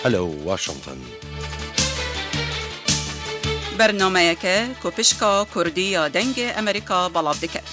هەلو واشنطن. بەرنمەیەکە کۆپشکا کوردی یا دەنگ ئەمریکا بەڵاو دەکات.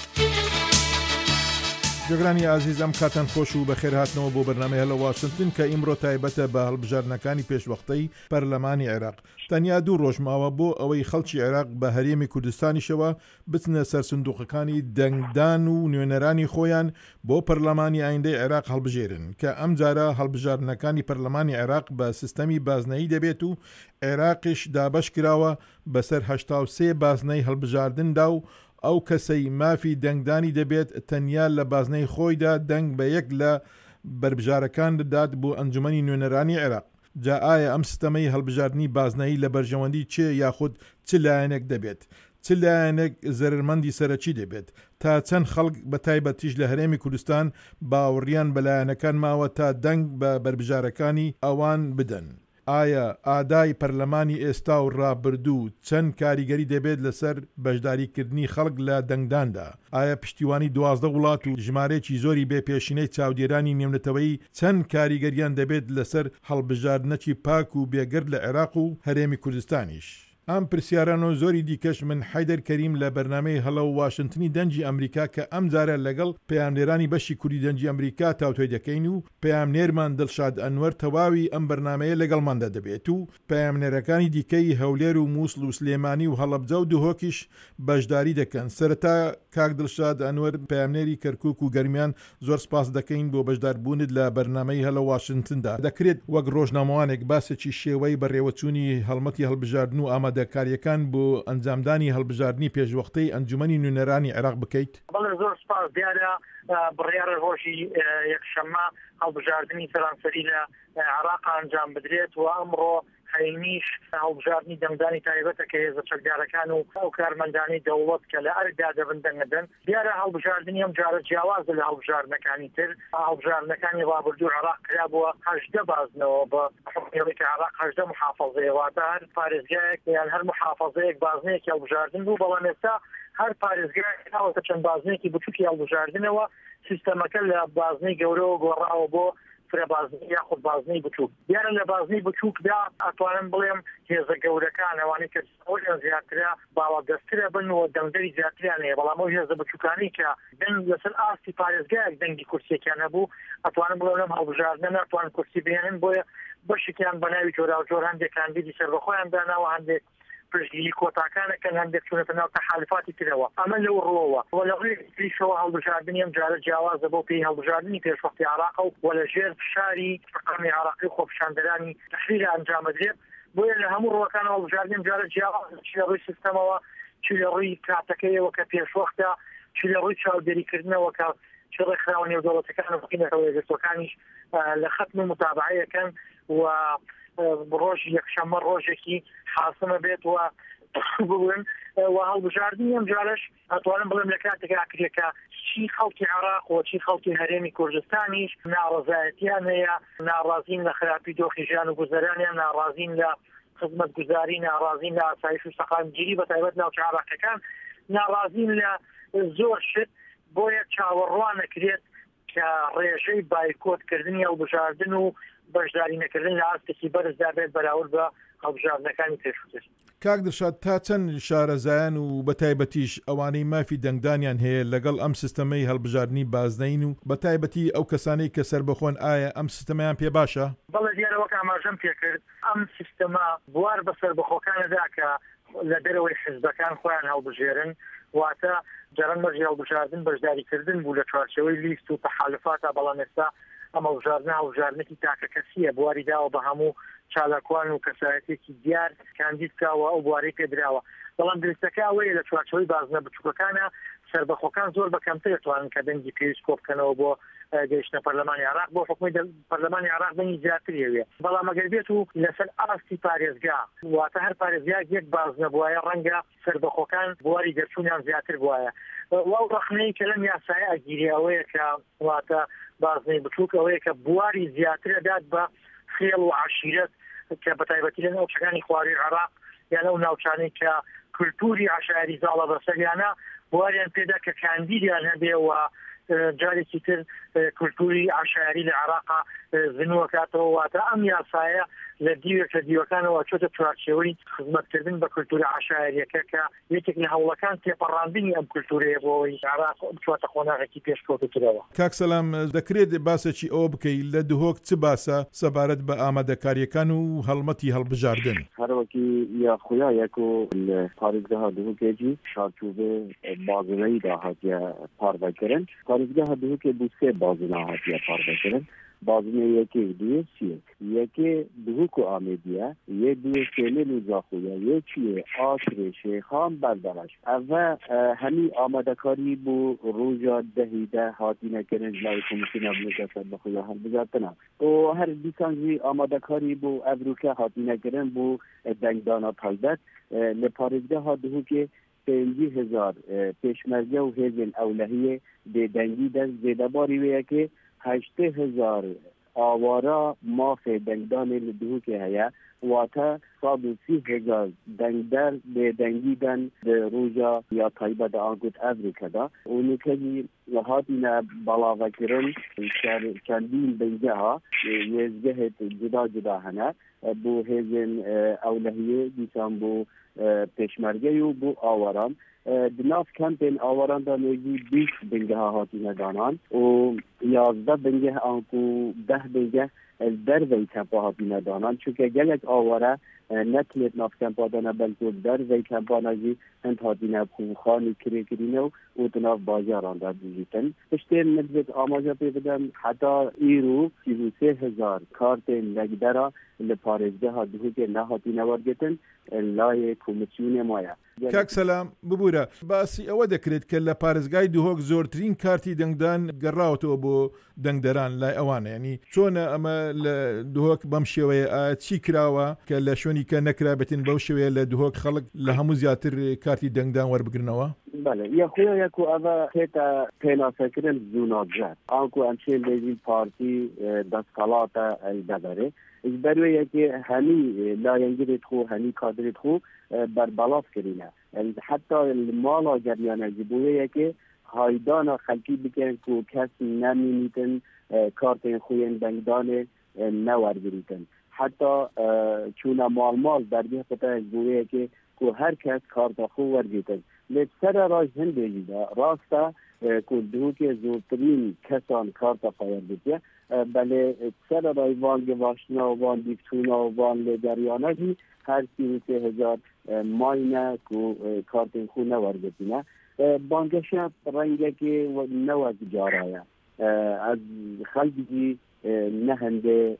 جگرانی عزیز ئەم کاتەن خۆش و بەخێر هاتنەوە بۆ بەرنامەی هەلو واشنتن کە ئیمڕۆ تایبەتە بە هەڵبژارنەکانی پێشوەختەی پەرلەمانی عێراق. تەنیا 2 ڕۆژ ماوە بۆ ئەوەی خەڵکی عێراق بە هەرێمی کوردستانیشەوە بچنە سەر سندوقەکانی دەنگدان و نوێنەرانی خۆیان بۆ پەرلەمانی ئایندەی عێراق هەڵبژێرن کە ئەم جارە هەڵبژارنەکانی پەرلەمانی عێراق بە سیستەمی بازنەیی دەبێت و عێراقیش دابەش کراوە بەسەر 83 بازنەی هەڵبژاردندا و ئەو کەسەی مافی دەنگدانی دەبێت تەنیا لە بازنەی خۆیدا دەنگ بە یەک لە بربژارەکان دەدات بۆ ئەنجومەنی نوێنەرانی عێراق. جا ئایا ئەم سیستەمەی هەڵبژاردننی بازنەیی لە بەرژەوەندی چێ یاخود چ لایەنێک دەبێت؟ چ لایەنێک زەرمەندی سەرەکی دەبێت؟ تا چەند خەڵک بە تایبەتیش لە هەرێمی کوردستان باوەڕیان بە لایەنەکان ماوە تا دەنگ بە بربژارەکانی ئەوان بدەن؟ ئایا ئادای پەرلەمانی ئێستا و ڕابردوو چەند کاریگەری دەبێت لەسەر بەشداریکردنی خەڵک لە دەنگداندا؟ ئایا پشتیوانی 12 وڵات و ژمارەیەکی زۆری بێپێشینەی چاودێرانی نێونەتەوەیی چەند کاریگەریان دەبێت لەسەر هەڵبژاردنەکی پاک و بێگرد لە عێراق و هەرێمی کوردستانیش؟ ئەم پرسیاران و زۆری دیکەش من حیدەر کەریم لە بەرنامەی هەڵە و واشنتنی دەنجی ئەمریکا کە ئەم جارە لەگەڵ پەیامنێرانی بەشی کوردی دەنجی ئەمریکا تاوتۆی دەکەین و پەیامنێرمان دڵشاد ئەنوەر تەواوی ئەم بەرنامەیە لەگەڵماندا دەبێت و پەیامنێرەکانی دیکەی هەولێر و مووسڵ و سلێمانی و هەڵەبجە و دوهۆکیش بەشداری دەکەن. سەرەتا کاک دڵشاد ئەنوەر پەیامنێری کەرکووک و گەرمیان زۆر سپاس دەکەین بۆ بەشداربوونت لە بەرنامەی هەڵە واشنتندا. دەکرێت وەک ڕۆژنامەوانێک باسێکی شێوەی بەڕێوەچوونی هەڵمەتی هەڵبژاردن و ئامادەکاریەکان بۆ ئەنجامدانی هەڵبژاردننی پێشوەختەی ئەنجومەنی نوێنەرانی عێراق بکەیت؟ بەڵێ زۆر سپاس دیارە بڕیارە ڕۆژی یەکشەممە هەڵبژاردننی سەرانسەری لە عێراق ئەنجام بدرێت و ئەمڕۆ هەینیش هەڵبژاردننی دەنگدانی تایبەتە کە هێزە چەکدارەکان و ئەو کارمەندانی دەوڵەت کە لە ئەردا دەبن دەنگدەن. دیارە هەڵبژاردننی ئەم جارە جیاوازە لە هەڵبژاردنەکانی تر. هەڵبژاردنەکانی ڕابردوو عێراق کرابووە 18 بازنەوە بە حکومەتی عێراق 18 محافەزەیە واتە هەر پارێزگایەک یان هەر محافەزەیەک بازنەیەکی هەڵبژاردن بوو، بەڵام ئێستا هەر پارێزگایەک ناوەتە چەند بازنێکی بچووکی هەڵبژاردنەوە سیستەمەکە لە بازنەی گەورەوە گۆڕاوە بۆ فرەبازنەی یاخود بازنەی بچووک. دیارە لە بازنەی بچووکدا ئەتوانم بڵێم هێزە گەورەکان ئەوانەی کە ئەویان زیاترە باوەدەسترە بن و دەنگدەری زیاتریان هەیە، بەڵام ئەو هێزە بچووکانی کە دەنگ لەسەر ئاستی پارێزگایەک دەنگی کورسیەکیان هەبوو ئەتوانم بڵێم لەم هەڵبژاردنە ناتوان کورسی بهێنن، بۆیە بەشێکیان بە ناوی جۆراوجۆر هەندێکان بیری سەربەخۆیان داناوە، هەندێک پشتگیری کۆتاکانەکەن، هەندێک چونەتە ناو تەحالفاتی ترەوە. ئەمە لەو ڕۆوە و لە ڕێگەیەکیشەوە هەڵبژاردننی ئەم جارە جیاوازە بۆ پێی هەڵبژاردننی پێشوەختی عێراق و لە ژێر فشاری حکومەتی عێراقی خۆپیشاندەرانی تەحریری ئەنجامەدرێت. بۆیە لە هەموو ڕۆکان هەڵبژاردننی ئەم جارە جیاوازە، چی لە ڕووی سیستەمەوە، چی لە ڕووی کاتەکەیەوە کە پێشوەختە، چی لە ڕووی چاودێریکردنەوە کە چ ڕێکخراوە نێودەوڵەتەکان و حکومەتەکانیش لە خەتم متابعەیەکەن و ڕۆژی یەکشەممە ڕۆژێکی حاسمە بێت و ببن و هەڵبژاردننی ئەم جارەش ئەتوانم بڵێم لە کاتێکا کرێکە چی خەڵکی عێراق و چی خەڵکی هەرێمی کوردستانیش ناڕەزایەتیان هەیە، ناڕازین لە خراپی دۆخی ژیان و گوزەرانیان، ناڕازین لە خزمەت گوزاری، ناڕازین لە ئاسایش و سەقامگیری بە تایبەت ناوچە عێراقیەکان، ناڕازین لە زۆر شت. بۆیە چاوەڕوان نەکرێت کە ڕێژەی بایکۆتکردنی هەڵبژاردن و بەشداری نەکردن لە ئاستێکی بەرزدا بێت بەراورد بە هەڵبژاردنەکانی پێشووتر. کاک دڵشاد تا چەند شارەزایان و بەتایبەتیش ئەوانەی مافی دەنگدانیان هەیە لەگەڵ ئەم سیستەمەی هەڵبژاردننی بازنەین و بەتایبەتی ئەو کەسانەی کە سەربەخۆن ئایا ئەم سیستەمەیان پێ باشە؟ بەڵێ دیارە وەک ئاماژەم پێکرد ئەم سیستەمە بوار بە سەربەخۆکانەدا کە لە دەرەوەی حیزبەکان خۆیان هەڵبژێرن، واتە جەرەن مەرجی هەڵبژاردن بەشداریکردن بوو لە چوارچێوەی لیست و تەحالفاتە، بەڵام ئێستا ئەم هەڵبژاردنێکی تاکە کەسیە بواری داوە بە هەموو چالاکوان و کەسایەتێکی دیار کاندیدکاوە ئەو بوارەی پێدراوە. بەڵام درستەکە ئەوەیە لە چوارچێوەی بازنە بچووکەکانە سەربەخۆکان زۆر بە کەمتر دەتوانن کە دەنگی پێویست کۆ بکەنەوە بۆ گەیشتنە پەرلەمانی عێراق، بۆ حکومەتی پەرلەمانی عێراق دەنگی زیاتر هەیە. بەڵام ئەگەر بێت و لەسەر ئاستی پارێزگا واتە هەر پارێزگایەک یەک بازنە بووایە ڕەنگە سەربەخۆکان بواری دەرچوونیان زیاتر بووایە. وەو ڕەخنەی کە لەم یاسایە ئەگیری ئەوەیە کە واتە بازنەی بچووک ئەوەیە کە بواری زیاتر دەدات بە خێڵ و عەشیرەت کە بەتایبەتی لە ناوچەکانی خواروی عێراق یان ئەو ناوچانەی کە کولتوری عەشایری زاڵە بەسەریانە بواریان پێدا کە کاندیدیان هەبێ و جارێکی تر کولتوری عەشایری لە عێراق زنوەکاتەوە واتە ئەم یاسایە لە دیوێک لە دیوەکانەوە چۆتە چوارچێوەی خزمەتکردن بە کولتوری عشایریەکە کە یەکێک لە هەوڵەکان تێپەڕاندنی ئەم کولتورەیە بۆەوەی عێراق بچواتە خۆناغێکی پێشکەوتوترەوە. کاک سەلام دەکرێت باسێکی ئەوە بکەیت لە دهۆک چ باسە سەبارەت بە ئامادەکاریەکان و هەڵمەتی هەڵبژاردن هەروەکی یاخویایەک و لە پارێزگەها دهۆکێکی شارچوبێ بازنەی داهاتیە پارڤەکردن پارێزگەها دهۆکێ بوو سێ بازنە هاتیە پارڤەکردن بازنه یکی دوی چیه یکی دهوک و آمیدیه یه دوی سیمل و زاخویه یکیه آشر شیخان بردارش اوه همی آماده کاری بو روژا دهیده حاتی نکنن لای کمیسیون ابنجاسد بخویا هم بزارتنا و هر دیسانجی آماده کاری بو ابروکه حاتی نکنن بو دنگدانا تایبت لپارزگاه ها دهوک 50,000 پیشمرگه و هیزن اولهیه به دنگی دست زیده باری ویه که 80,000 آوارا ماف دنگدان لدهو که هیا واتا 130,000 دنگدر به دنگیدن به روژا یا طایبه دا آنگوت افریکا دا اونو که هاتینا بلاوه کرن چندین بنگه ها یزگه جدا جدا هنه بو هزن اولهیه دیسان بو پیشمرگه و بو آواران دناف کمپین آواران دا نوزی 20 بنگه ها هاتینا دانان و 11 بنگه آنکو 10 بنگه دروی کمپا هاتینا دانان چونکه گلک آواره نتونید ناف کمپا دانه بلکه دروی کمپا نجی هند هاتینا خوخانی کرینه و دناف بازاران دا دیجیتن پشتین نبزت آماجا پیدم حتی ایرو 33,000 کارت لگدرا لپارزگه ها دهوک نهاتینا ورگتن لای کمیسیون مایا کاک سەلام ببوورە باسی ئەوە دەکرێت کە لە پارێزگای دهۆک زۆرترین کارتی دەنگدان گەڕاوەتەوە بۆ دەنگدەران لای ئەوانە ینی چۆنە ئەمە لە دهۆک بەم شێوەیە چی کراوە کە لە شوێنی کە نەکرابێتن بەو شێوەیە لە دهۆک خەڵک لە هەموو زیاتر کارتی دەنگدان وەربگرنەوە بله یخویا یکو اوا هتا پناسکرن زوناجات آنکو امشین لیزی پارتی دستقلات البدره اجبروی یکی همی لاینگیرت خو همی کادرت خو بر بلاف کرینه حتی المالا جریانه جبوه یکی هایدان خلقی بکن که کسی نمینیتن کارت خوین دنگدان نورگریتن حتی چون مال در بیه پتا جبوه یکی که هر کس کارت خو ورگیتن لیت سر راج هنده جیده راستا که دهوک زورترین کسان کارت پایر بیتیه بله سر راج وان گواشنا و وان دیفتونا و وان لگریانه جی هر 33,000 ماینه که کارت خو نورگیتینه بانگشه رنگه که نوز جارایه از خلقی نهنده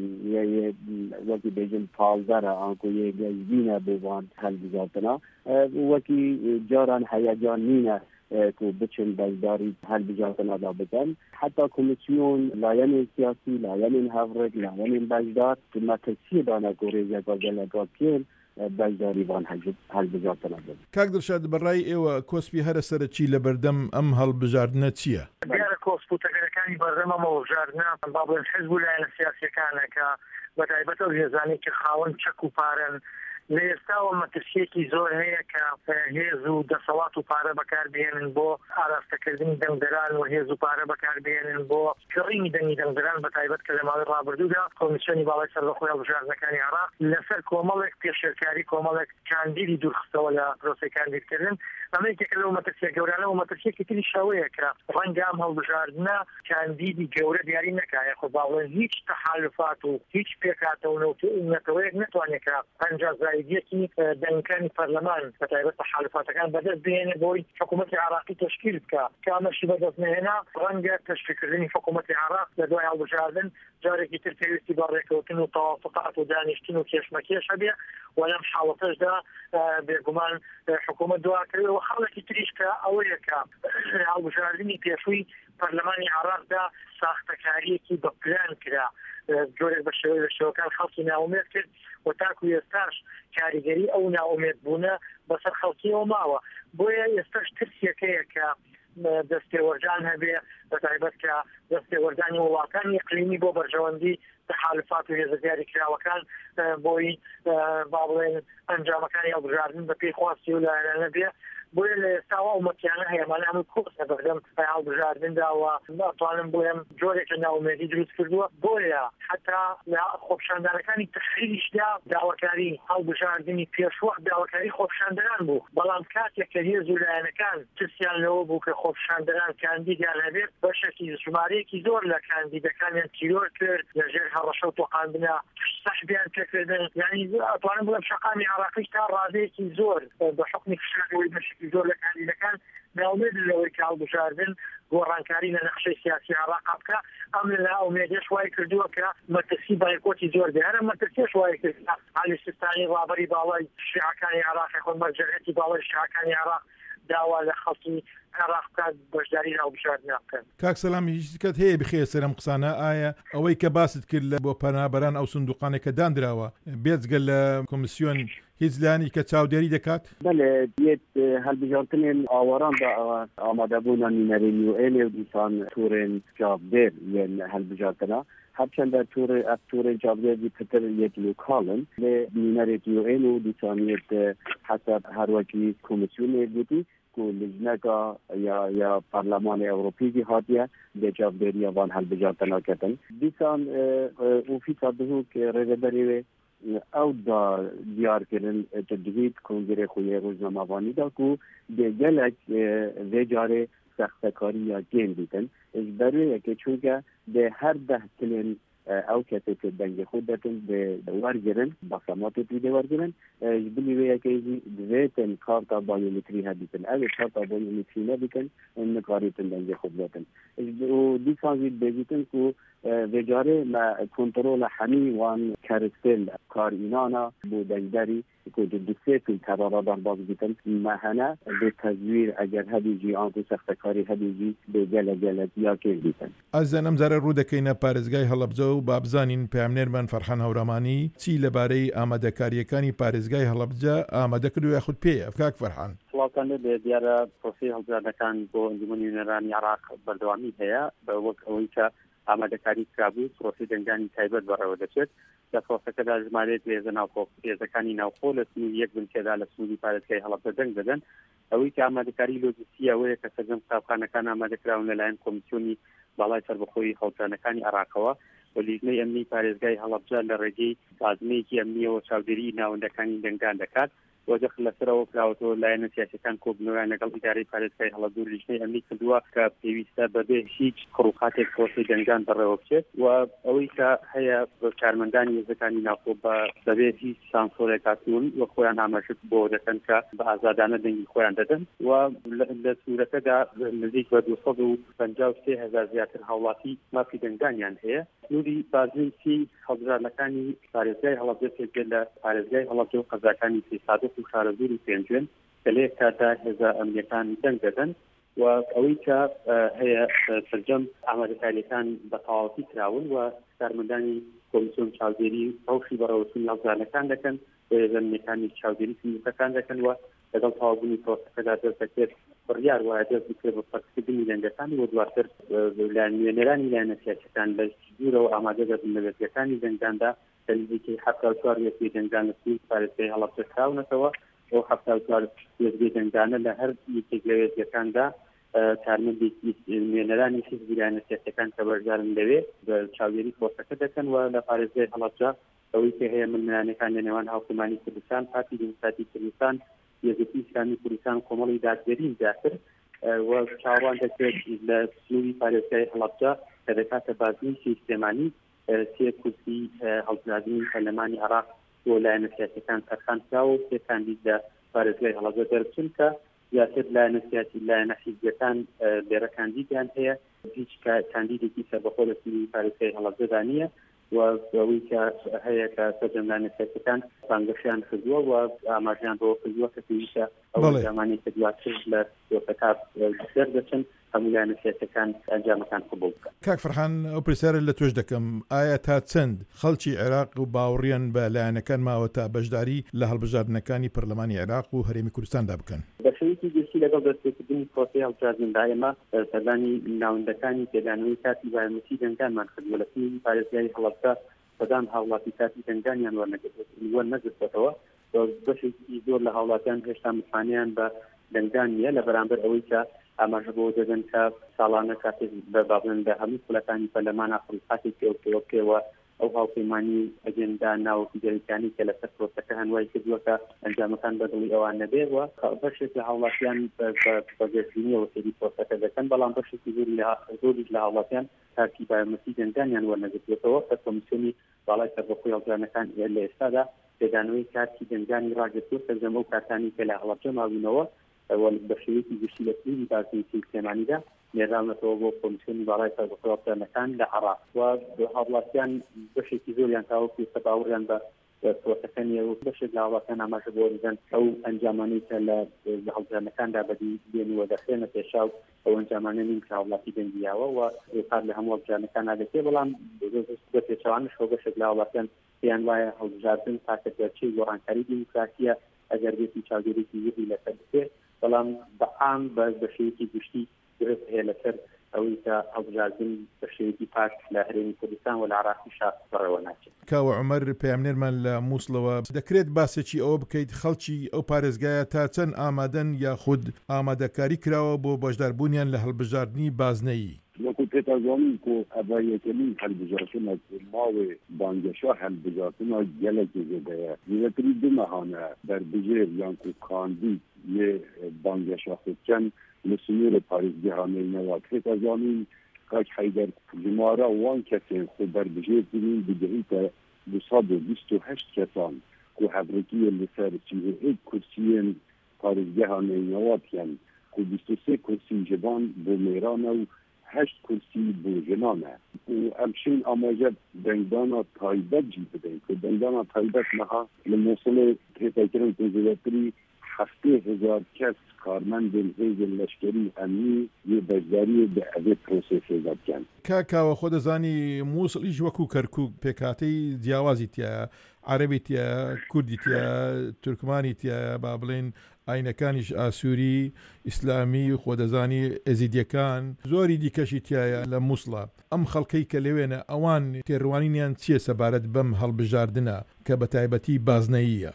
وکی بیجن پالداره آنکو یه گزبینه بوان حل بزارتنا وکی جاران حیجان نینه که بچن بزداری حل بزارتنا دا بکن حتی کمیسیون لاین سیاسی لاین هفرق لاین بزدار که مکسی دانه گوریز یکا گلگا کن بزداری وان حل بزارتنا بکن کاک دڵشاد بەڕای ئێوە کۆسپی هەرە سەرەکی لە بەردەم ئەم هەڵبژاردنە چییە؟ دیارە کۆسپوتەکەەکانی بەردەمەمە وژاردنە با بڵێن حزب و لایەنە سیاسیەکانە کە بەتایبەتە ئەو هێزانی کە خاوەن چەک و پارەن لە ئێستاوە مەترسیەکی زۆر هەیە کە هێز و دەسەڵات و پارە بەکاربهێنن بۆ ئاراستەکردنی دەنگدەران و هێز و پارە بەکاربهێنن بۆ کڕینی دەنگی دەنگدەران بەتایبەت کە لە ماوەی ڕابردوودا کۆمیسیۆنی باڵای سەربەخۆی هەڵبژاردنەکانی عێراق لەسەر کۆمەڵێک پێشێرکاری کۆمەڵێک کاندیدی دوورخستەوە لە پرۆسەی کاندیدکردن ئەمە یەکێکە لەو مەترسیە گەورانەوە مەترسیەکی تری شەوەیە کە ڕەنگە ئەم هەڵبژاردنە کاندیدی گەورە دیاری نەکایە خۆ باڵێن هیچ تەحالفات و هیچ پێکاتەوەیەک نەتوانێت کە پەنجازایدیەکی دەنگەکانی پەرلەمان بەتایبەت تەحالفاتەکان بەدەست بهێنێ بۆی حکوومەتی عێراقی تەشکیل بکە کە ئەمەشی بەدەست نهێنا ڕەنگە تەشکیلکردنی حکوومەتی عێراق لە دوای هەڵبژاردن جارێکی تر پێویستی بە ڕێکەوتن و تەوافقات و دانیشتن و کێشمەکێش هەبێ و لەم حاڵەتەشدا بێگومان حکوومەت دواکەوێ و خەڵکی تریش کە ئەوەیە کە هەڵبژاردنی پێشووی پەرلەمانی عێراقدا ساختەکاریەکی بە پلان کرا جۆرێک بە شێوەکان خەڵکی ناومێت کرد و تاکو ئێستاش کاریگەری ئەو ناومێت بوونە بەسەر خەڵکیەوە ماوە بۆیە ئێستاش ترسێکەیە کە دەستێوەرجان هەبێ بەتایبەت کە دەستێوەرجانی وڵاتانی ئیقلیمی بۆ بەرژەوەندی تحالفات و هێزە دیاری کراوەکان بۆی با بڵێن ئەنجامەکانی هەڵبژاردن بە پێی خواستی و لایەنانە بێ بۆیە لە ئێستا ئەومەتیانە هەیەمانە هەموو کۆسە بەردەم هەڵبژاردننداوە ئەتوانم بڵێم جۆرێکە ناومێدی دروست کردووە بۆیە حتا لە خۆپیشاندانەکانی تخریشدا داواکاری هەڵبژاردننی پێشوەق داواکاری خۆپیشاندەران بوو بەڵام کاتێک کە هێز و لایەنەکان ترسیان لەوە بوو کە خۆپیشاندەران کاندیدیان هەبێت بەشێکی ژمارەیەکی زۆر لە کاندیدەکانیان تیرۆر کرد لەژێر هەڕەشە و تۆقاندنە سەحبیان پێکردن یعنی ئەتوانم بڵێم شەقامی عراقیش تا ڕادەیەکی زۆر بە حکمی فشارەوەی بەشێکی زۆر لە کاندیدەکان ناومێد لەوەی کە هەڵبژاردن گۆڕانکاری لە نەخشەی سیاسی عراق بکە ئەم لە ئەومێدیش وای کردووە کە مەترسی بایکۆتی زۆر دێ هەرە مەترسیش وای کرد عەلی سیستانی ڕابەری باڵای شیعەکانی عراق خۆ مەرجەعیەتی باڵای شیعەکانی عراق داوا لە خەڵکی عراق بکات بەشداری هەڵبژاردنە بکەن. کاک سەلامی هیچکات هەیە بخێ سەرم قسانە ئایا ئەوەی کە باست کرد لە بۆ پەنابەران ئەو سندوقانێک کە دانراوە بێجگە لە کۆمیسیۆن هیچ لایانی کە چاودێری دەکات؟ بەڵێ دێت هەڵبژاردنên ئاوەران بە ئامادەبوونا مینەرێنی و ئێنێ و دیسان تورên cavdêr yên هەڵبژاردنە هەرچەندە تورên cavdêrî pitir yek lokalin lê mînerêtî ên û dîsaniyet hesab her wekî komisyonê gotî ku lijneka ya Parlemanê Ewropî jî hatiye dê cavdêriya van هەڵبژاردنە ketin. Dîsan ofîsa dihûk rêveberê wê ew da diyarkirin tedbît kongrê xuyê rojnamavanî da ku dê gelek vê carê sextekariya kêm dîtin ji ber wê yekê çûnke dê her deh tilên ew kesê ku dengê xwe detin dê wergirin basamatê tî dê wergirin ji binî wê yekê jî divê tên karta bayometrî hebîtin ew ê karta bayometrî nebîtin nikarîtin dengê xwe bidetin û dîsan jî bêjîtin ku vê carê me kontrola hemî wan keristên karînana bû dengderî ku di dûsê fîl teraradan baz bîtin me hene bê tezwîr eger hebî jî an ku sextekarî hebî jî bê gelek gelek ya kêv bîtin. ئەزان ئەم جارە ڕوو دەکەینە پارێزگای هەڵەبجە و با بزانین پامنێرمان فەرحان هەورەمانی چی لەبارەی ئامادەکاریەکانی پارێزگای هەڵەبجە ئامادە کردو یاخود پێیە کاک فەرحان؟ وڵاتان لێ دیارە پرۆسی هەڵبژاردنەکان بۆ ئەنجومەنی نوێنەرانی عراق بەردەوامی هەیە بە وەک ئەوەی کە ئامادەکاری کرابوو پرۆسی دەنگانی تایبەت بەڕێوە دەچێت لە پرۆسەکەدا ژمارەیەک هێزە ناوخۆ هێزەکانی ناوخۆ لە سنووری یەک بنکێدا لە سنووری پارێزگای هەڵەبجە دەنگ دەدەن ئەوەی کە ئامادەکاری لۆجستیە ئەوەیە کە سەرجەم قوتابخانەکان ئامادەکراون لەلایەن کۆمیسیۆنی باڵای سەربەخۆیی هەڵبژاردنەکانی عراقەوە و لیژنەی ئەمنی پارێزگای هەڵەبجە لە ڕێگەی بازمەیەکی ئەمنیەوە چاودێری ناوەندەکانی دەنگان دەکات وەجە لەسەرەوە کراوەتەوە لایەنە سیاسەکان کۆبنەوەیان لەگەڵ ئیدارەی پارێزگای هەڵەبجە و لیژنەی ئەمنی کردووە کە پێویستە بەبێ هیچ خڕوقاتێک پرۆسی دەنگان بەڕێوە بچێت و ئەوەی کە هەیە کارمەندانی هێزەکانی ناوخۆ بەبێ هیچ سانسۆرێک هاتوون وە خۆیان ئاماژەت بۆ دەکەن کە بە ئازادانە دەنگی خۆیان دەدەن و لە سوورەکەدا نزیک بە 253,000 زیاتر هاوڵاتی مافی دەنگانیان هەیە سنووری بازنسی هەڵبژاردنەکانی پارێزگای هەڵەبجە پێگەل لە پارێزگای هەڵەبجە و قەزاکانی سێسادە و شارەزوری پێنجێن کە لێ کاتا هێزە ئەمنیەکان دەنگ دەدەن و ئەوەی کە هەیە سەرجەم ئامادەکاریەکان بە تەواوەتی کراون و کارمەندانی کۆمیسیۆن چاودێری ڕەوشی بەڕێوەچوونی هەڵبژاردنەکان دەکەن هێزە ئەمنیەکانی چاودێری سنوورەکان دەکەن و لەگەڵ تەواوبوونی پرۆسەکەدا دەست دەکرێت بڕیار وایە دەست بکرێت بە پەرکردنی دەنگەکان و دواتر نوێنەرانی لایەنە سیاسەکان لە دوورەوە ئامادە دەبن لە وێستگەکانی دەنگداندا کە نزیکەی 74 وێستگەی دەنگدان لە سنووری پارێزگای هەڵەبجە کراونەتەوە ئەو 74 وێستگەی دەنگدانە لە هەر یەکێک لە وێستگەکاندا کارمەندێکی نوێنەرانی حیزبی لایەنە سیاسەکان کە بەشدارن لەوێ بە چاودێری پرۆسەکە دەکەن و لە پارێزگای هەڵەبجە ئەوەی کە هەیە منمەیانەکان لە نێوان هاوکۆمانی کوردستان پارتی دموکراتی کوردستان یەکێتی ئیسلامی کوردستان کۆمەڵی دادگەری زیاتر و چاوان دەکرێت لە سنووری پارێزگای هەڵەبجە کە دەکاتە بازنی سیستێمانی سێ کورسی هەڵبژاردنی پەرلەمانی عراق بۆ لایەنە سیاسەکان سەرخانکراوە و سێ کاندید لە پارێزگای هەڵەبجە دەربچن کە زیاتر لایەنە سیاسی لایەنە حیزبیەکان لێرە کاندیدیان هەیە هیچ کاندیدێکی سەربەخۆ لە سنووری پارێزگای هەڵەبجەدا نییە و ئەوەی کە هەیە کە سەرجەم لایەنە سیاسەکان بانگەشیان کردووە و ئاماژیان بۆ کردووە کە پێویستە ئەو زمانی کە دواتر لە دۆخەکە دەردەچن هەموو لایەنە سیاسەکان ئەنجامەکان قبوڵ بکەن. کاک فەرحان ئەو پرسیارە لە تۆش دەکەم ئایا تا چەند خەڵکی عێراق و باوەڕیان بە لایەنەکان ماوە تا بەشداری لە هەڵبژاردنەکانی پەرلەمانی عێراق و هەرێمی کوردستاندا بکەن؟ بە شێوەیەکی گشتی لەگەڵ دەستپێکردنی پرۆسەی هەڵبژاردندا ئێمە سەردانی ناوەندەکانی پێدانەوەی کاتی بایۆمەتری دەنگانمان کردووە لە سنووری پارێزگای هەڵەبجە سەدان هاوڵاتی کاتی دەنگانیان وەرنەگرتووە بەشێکی زۆر لە هاوڵاتیان هێشتا متمانیان بە دەنگدانیە لە بەرامبەر ئەوەی کە ئاماژە بۆ دەدەن کە ساڵانە کاتێک بەبابن بە هەموو خولەکانی پەرلەمانە خولقاتی پێوەکەوە ئەو هاوپەیمانی ئەجێندا ناوەکی گەریکانی کە لەسەر پرۆسەکە هەنوای کردووە کە ئەنجامەکان بەدڵی ئەوان نەبێەوە بەشێک لە هاوڵاتیان بەگەشتبوونیەوە سەری پرۆسەکە دەکەن بەڵام بەشێکی زۆریش لە هاوڵاتیان کارتی بایۆمەتریک دەنگدانیان وەرنەگرتوێتەوە کە کۆمیسیۆنی باڵای سەربەخۆی هەڵبژاردنەکان لە ئێستادا پێدانەوەی کارتی دەنگدانی ڕاگرتووە سەرجەم ئەو کارتانی کە لە هەڵەبجە ماوینەوە بە شێوەیەکی گشتی لە سنووری بازنەوەی سلێمانیدا نێرانەوە بۆ کۆمیسیۆنی باڵای سەربەخۆی هەڵبژاردنەکان لە عێراق و هاوڵاتیان بەشێکی زۆریان تاوەکو سەباوەڕیان بە پرۆسەکەنیە و بەشێک لە هاوڵاتیان ئاماژە بۆ دەدەن ئەو ئەنجامانەی کە لە هەڵبژاردنەکاندا بەدی بێنوە دەخێنە پێشاو ئەو ئەنجامانە نین کە هاوڵاتی دەنگیاوە و کار لە هەموو هەڵبژاردنەکان نادەکێ بەڵام بە پێچەوانش بۆ بەشێک لە هاوڵاتیان پێیان وایە هەڵبژاردن تاکەتێرچەی گۆڕانکاری دیموکراسیە ئەگەر بێتی چاودێرێکی یەکی لەسەر بکرێت بەڵام بەعام بە شێوەیەکی گشتی درست هەیە لەسەر ئەوەی کە هەڵبژاردن بە شێوەیەکی پاک لە هەرێمی کوردستان و لە عێراقیشا بەڕێوە ناچێت. کاوە عومەر پەیامنێرمان لە مووسڵەوە دەکرێت باسێکی ئەوە بکەیت خەڵکی ئەو پارێزگایە تا چەند ئامادەن یاخود ئامادەکاری کراوە بۆ بەشداربوونیان لە هەڵبژاردننی بازنەیی. وەکو پێتازانی کۆ ئەڤایەکەمی هەلبژاردنە ماوێ بانگەشا هەلبژاردنە gelekî zêdeye zêdetirî du mehane berbijêr yan ku kandî yê banggeşa xwedçen li Sinûrê parêzgeha Neynewa pêtazanîn kaç heyder jimara wan kesên xwe berbijêr kirîn digihîte 228 kesan ku hevrekiyê li ser 31 kursiyên parêzgeha Neynewa tiyen ku 23 kursî ji van bo mêran û 8 kursî bû jinan e û em şîn amaje dengdana taybet jî bidin ku dengdana taybet meha li Mosulê têtekirin ku zêdetirî 70,000 kes karmendên hêzên leşkerî emnî yê beşdariyê bi evê prosesê dikin. کاکاوە خۆ دەزانی مووسڵیش وەکو کەرکووک پێکاتەی جیاوازی تایە عەرەبی تایە کوردی تایە تورکمانی تایە با بڵێن ئاینەکانیش ئاسووری ئیسلامی خۆ دەزانی ئەزیدیەکان زۆری دیکەشی تایە لە مووسڵە ئەم خەڵکەی کە لەوێنە ئەوان تێڕوانینیان چییە سەبارەت بەم هەڵبژاردنە کە بە تایبەتی بازنەییە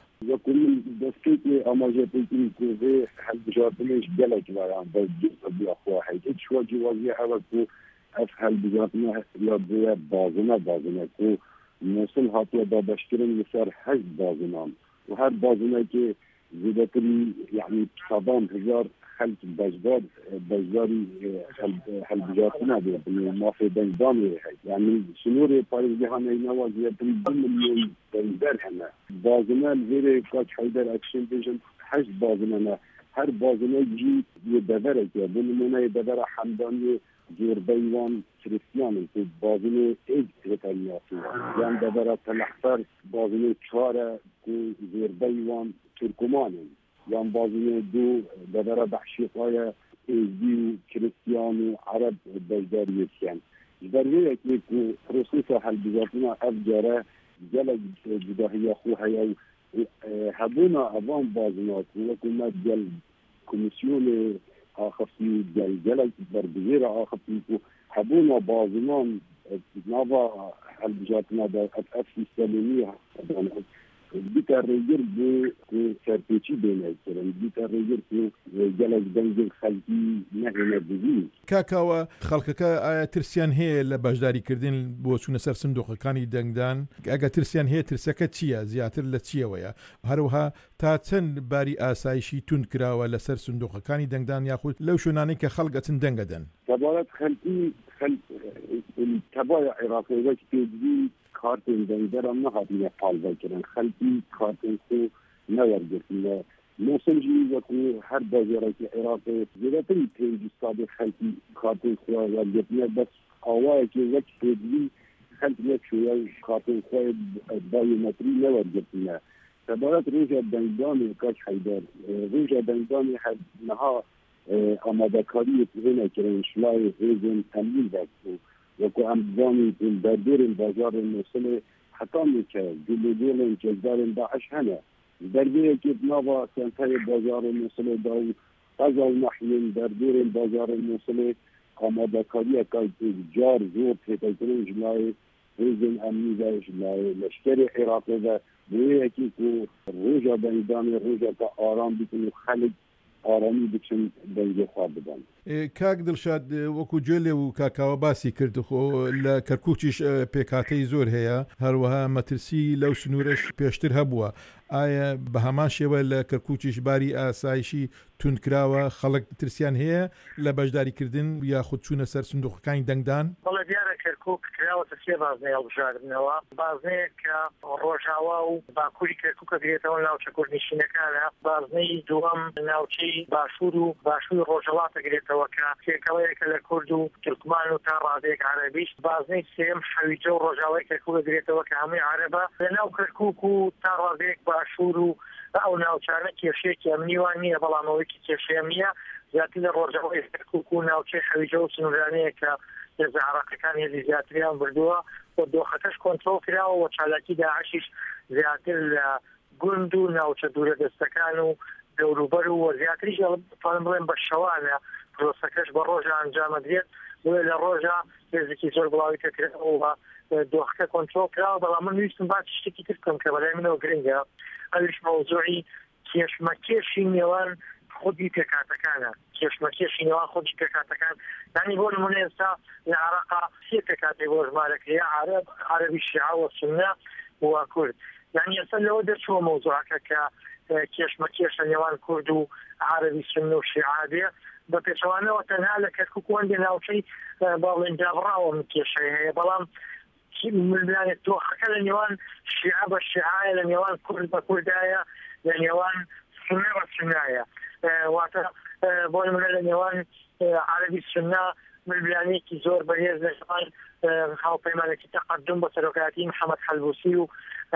دەستێکی ئاماژەپێکی کوردێ هەلبژاردنش gelek varan بخوا هەیە شوە جیوازی هەوە ku ev هەلبژاردنە ya bûye bazine ku Mosul hatiye dabeşkirin li ser 8 bazinan û her bazinekê zêdetirî yani 70,000 xelk beşdarî helbijardina bê mafê dengdanê heye yani Sinûrê parêzgeha Neynewa zêdetirî 2 milyon dengder hene bazine li vêrê kaç heyder ekşin bêjin 8 bazine ne her bazine jî yê devereke bu nimuneyê devera hemdaniyê zêrbeywan Kristyanên ku bazine êz kriteriyatî yan devera telexser bazine çar e ku zêrbeywan Türkmanên yan bazine du devera behşîqaya êzî û Kristyan û Ereb beşdariyê dikin ji ber vê yekê ku prosesa helbijardina ev care gelek cudahiya xwe heye û hebûna evan bazinan ku weku me gel komisyonê axifî gelek berbijêra axifî ku hebûna bazinan nava helbijardina de ev sîstemî bîte rêgir bû ku serpêçî bêne kirin bîte rêgir ku gelek dengên xelkî nehêne bivîn. کاکاوە خەڵکەکە ئایا ترسیان هەیە لە بەشداریکردن بۆ چوونە سەر سندوقەکانی دەنگدان ئەگە ترسیان هەیە ترسەکە چییە زیاتر لە چیەوەیە هەروەها تا چەند باری ئاسایشی تون کراوە لەسەر سندوقەکانی دەنگدان یاخود لەو شوێنانەی کە خەڵگەچن دەنگەدەن سەبارەت خەلکی تەبایە عێراقیەوەی پێدوی kartên dengderan nehatine palvekirin xelkî kartên xwe newergirtine Mosul jî weku her bajarekî Iraqê zêdetirî pêncî sadê xelkî kartên xwe wergirtine bes awayekê wek pêdivî xelk nekşoya kartên xwe bayometrî newergirtine sebaret rêja dengdanê kaç heyder rêja dengdanê niha amadekariyê hêne kirin şilayê hêzên temîn vekû وەکو ئەم بزانین دەردێرên bajarên Mosulê heta nêke gulûdêlên cezdarên Daeş hene derveyekê nava senteyê bajarên Mosulê da û qeza û nehyên derdêrên bajarên Mosulê amadekariyeka car zor têtekirin ji layê hêzên emnî ve ji layê leşkerê Iraqê ve bûyekî ku rêja dengdanê rêjeka aram bikin û xelk ئارامی بچن دەنگی خوا بدەن. کاک دڵشاد وەکو گوێ لێ و کاکاوە باسی کردخۆ لە کەرکووکیش پێکاتەی زۆر هەیە، هەروەها مەترسی لەو سنوورش پێشتر هەبووە. ئایا بە هەمان شێوە لە کەرکووکیش باری ئاسایشی توندکراوە خەڵک ترسیان هەیە لە بەشداریکردن یاخود چوونە سەر سندوقەکانی دەنگدان؟ بەڵێ دیارە کەرکووک کراوەتە سێ بازنەی هەڵبژاردنەوە. بازنەیەک کە ڕۆژاوا و باکووری کەرکووکە دێتەوە ناوچە کوردنشینەکانە، بازنەی دووەم ناوچەی باشوور و باشووری ڕۆژهەڵاتە گرێتەوە کە پێکەوەیەکە لە کورد و تورکمان و تا ڕادەیەک عەرەبیش. بازنەی سێم حەویجە و ڕۆژاوای کەرکووکە گرێتەوە کە هەمووی عەرەبە. لەناو کەرکووک و تا ڕادەیەک باشوور و ئەو ناوچانە کێشەیەکی ئەمنیوان نییە، بەڵام ئەوەیەکی کێشەیە نییە. زیاتر لە ڕۆژاوای کەرکووک و ناوچەی حەویجە و سنوورانەیە کە هێزە عێراقیەکان هێزی زیاتریان بردووە و دۆخەکەش کۆنترۆڵ کراوە و چالاکی داعشیش زیاتر لە گوند و ناوچە دوورە دەستەکان و دەوروبەر و زیاتریش توانم بڵێن بە شەوانە پرۆسەکەش بە ڕۆژە ئەنجامەدرێت. بۆیە لە ڕۆژە هێزێکی زۆر بڵاوی کەکراوە دۆخەکە کۆنترۆڵ کراوە. بەڵام من ویستم باس شتێکی تر بکەم کە بەلای منەوە گرنگە، ئەویش مەوزوعی کێشمەکێشی نێوان خودی پێکاتەکانە. کێشمەکێشی نێوان خودی پێکاتەکان، یعنی بۆ نمونە ئێستا لە عێراقا سێ پێکاتێک بۆ ژمارەکەیە، عەرەبی شیعە و سوننە و کورد. یعنی ئێستا لەوە دەرچووە مەوزوعەکە کە کێشمەکێشە نێوان کورد و عەرەبی سوننە و شیعە بێ. بە پێچەوانەوە تەنها لە کەرکووک وەندێ ناوچەی باڵێن دابڕاوە کێشەی هەیە، بەڵام ململانێت دۆخەکە لە نێوان شیعە بە شیعایە، لە نێوان کورد بە کوردایە، لە نێوان سنە بە سنایە. واتە بۆ نمونە لە نێوان عەرەبی سوننە ململانێکی زۆر بەهێز لە نێوان هاوپەیمانێکی تەقەدم بە سەرۆکایەتی محەممەد حەلبوسی و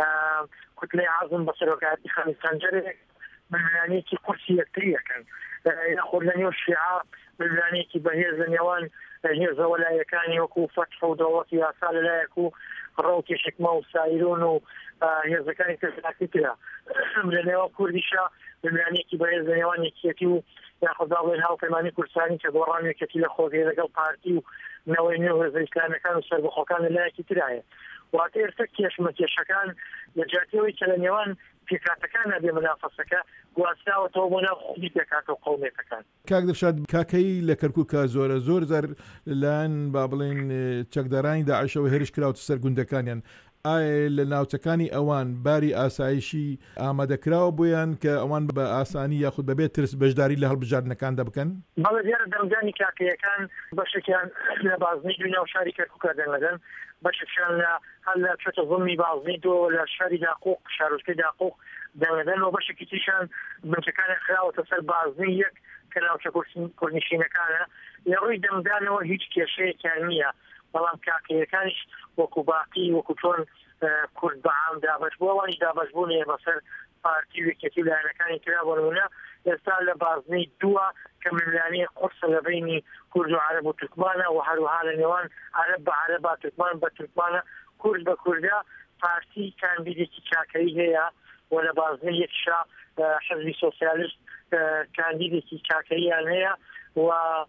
کوتلەی عەزم بە سەرۆکایەتی خەمیس سەنجەرێک ململانێکی قورسی یەکتریەکەن. یاخود لە نێو شیعە ململانێکی بەهێز لە نێوان هێزە وەلایەکانی وەکو فەتح و دەوڵەتی یاسا لەلایەک و ڕەوتی حکمە و سایرون و هێزەکانی ترکی ترە. لە نێوان کوردیشە ململانێکی بەهێز لە نێوان یەکێتی و یاخود بڵێن هاوپەیمانی کوردستانی کە گۆڕانی یەکێتی لە خۆگەی لەگەڵ پارتی و نەوەی نێو هێزە ئیسلامیەکان و سەربەخۆکان لەلایەکی ترایە. واتە ئێستا کێشمەکێشەکان لە جاتیەوەی کە لە نێوان پێکاتەکانە بێ منافەسەکە گواستراوەتەوە بۆ ناو خودی پێکاتە و قەومێتەکان. کاک دڵشاد کاکەی لە کەرکووکە زۆر زار لەلایەن با بڵێن چەکدارانی داعشەوە هێرش کراوەتە سەر گوندەکانیان. ئایا لە ناوچەکانی ئەوان باری ئاسایشی ئامادەکراوە بۆیان کە ئەوان بە ئاسانی یاخود بەبێت ترس بەشداری لە هەڵبژاردنەکاندا بکەن؟ بەڵێ دیارە دەنگدانی کاکەیەکان بەشێکیان لە بازنەی دوی ناو شاری کەرکووکە دەنگدەن، بەشێکیان هەر لە چۆتە زڵمی بازنەی دۆ لە شاری داقوق شارۆچکەی داقوق دەنگدەن و بەشێکی تریشان بنچەکانی خراوەتە سەر بازنەی یەک کە ناوچە کوردنشینەکانە. لە ڕووی دەنگدانەوە هیچ کێشەیەکیان نییە، بەڵام کاکەیەکانیش وەکو باقی وەکو چۆن کورد بەعام دابش بووەوانی دابشبوونێ بەسەر پارتی و یەکێتی و لایەنەکانی ترا بۆ نمونە ئێستا لە بازنەی دووە کە ململانەیە قورسە لە بینی کورد و عەرەب و تورکمانە و هەروەها لە نێوان عەرەب بە عەرەبە تورکمان بە تورکمانە کورد بە کوردە پارتی کاندیدێکی کاکەیی هەیە و لە بازنەی یەکشا حزبی سۆسیالیست کاندیدێکی کاکەییان هەیە و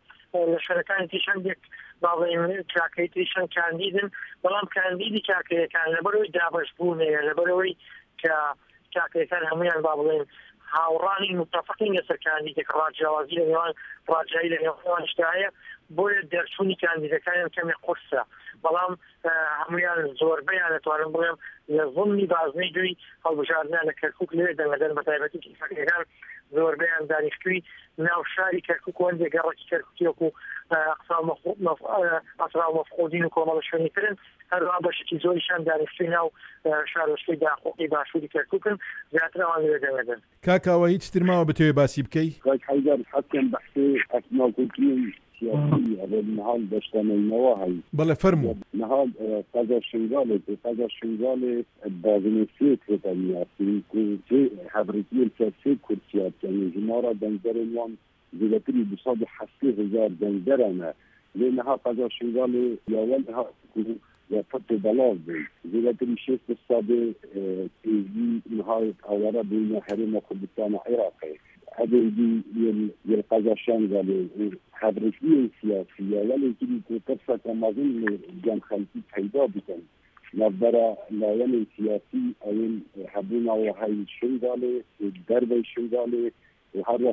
لە شارەکانی تریشەندێک باڵێن کاکەی تریشەن کاندیدن، بەڵام کاندیدی کاکەیەکان لەبەرەوەی دابشبوونەیە لەبەرەوەی کە کاکەیەکان هەمویان با بڵێن هاوڕانی متفقین لەسەر کاندیدێک ڕاجیاوازی لە نێوان ڕاجایی لە نێوانشدا هەیە، بۆیە دەرچوونی کاندیدەکانیان کەمێک قورسە. بەڵام هەمویان زۆربەیان دەتوانم بڵێم لە زڵمی بازنەی دوی هەڵبژاردنە لە کەرکووک لێ دەنگدەن بە تایبەتی کاکەیەکان زۆربەیان دانیشتووی ناو شاری کەرکووک وەندێک گەڕێکی کەرکووکی وەکو ئەسرا و مەفقودین و کۆمەڵە شوێنی ترن، هەروەها بەشێکی زۆریشان دانیشتووی ناو شارۆچکەی داقوقی باشووری کەرکووکن زیاتر ئەوان لێ دەنگدەن. کاکاوە هیچ ترماوە بتەوێ باسی بکەی؟ کاک حەیدەر حەتەن بەحثی ئەسناکوتی سیاسی هەبێ نهال دەشتانەوەوە هەی. بەڵێ فەرموو. نهال قەزا شنگالێ بازنەی سێ کردنیاتی کوردی هەبرەتی سێ کورسیاتیانی ژمارە دەنگدەرێن وان زیاتری 280,000 دەنگدەرانە لێنەها قەزا شنگالێ یاوەندها یا فتح بلاغ بي زيادة شيء بالصادق تيجي نهاية أولا بين حريم كردستان العراقي هذا يلقى قالوا حضرتي سياسية ولكن كتبت رمضان جان خلفي حيدا بكن نظرة لا يعني سياسي أو حبونا وهاي شنغالي دربي شنغالي وحرفة